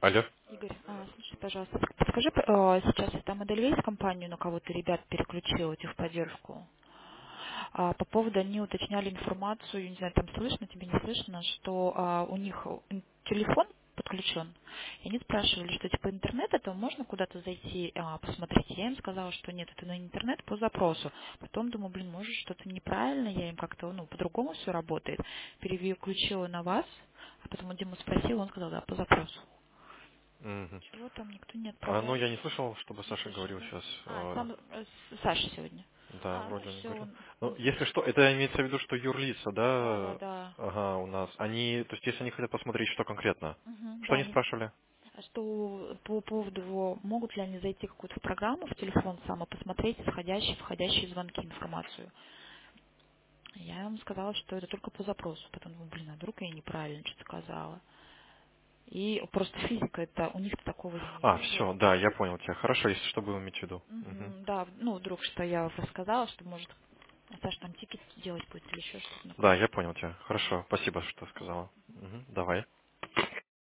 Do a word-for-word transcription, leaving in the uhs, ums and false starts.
Алло. Игорь, а, слушай, пожалуйста, подскажи, п- а, сейчас я там Эдельвейс компанию на кого-то ребят переключила, техподдержку. А, по поводу, они уточняли информацию, не знаю, там слышно, тебе не слышно, что а, у них ин- телефон подключен, и они спрашивали, что типа интернет, это можно куда-то зайти, а, посмотреть. Я им сказала, что нет, это на интернет по запросу. Потом думаю, блин, может что-то неправильно, я им как-то, ну, по-другому все работает. Переключила на вас, а потом у Диму спросила, он сказал, да, по запросу. Мгм. Чего там никто не А, ну, отправлял? я не слышал, чтобы Не Саша слышал, говорил да? сейчас. А, сам э, с- Саша сегодня. Да, А, ну вроде он не все, говорил. он, Ну, он если что, это имеется в виду, что юрлица, да, да, да, да. ага, у нас, они, то есть если они хотят посмотреть, что конкретно, Мгм, что да, они они, спрашивали? а что по поводу его, могут ли они зайти в какую-то программу в телефон сам и посмотреть исходящие, входящие звонки, информацию. Я ему сказала, что это только по запросу. Потом думаю, блин, а вдруг я неправильно что-то сказала. И просто физика, это у них такого я не А, все, видела. да, я понял тебя. Хорошо, если что, будем иметь в виду. Мгм. Мгм, да, ну, вдруг, что я рассказала, что может Саша там тикет делать будет или еще что-то на Да, кого-то. я понял тебя. Хорошо, спасибо, что сказала. Мгм. Давай.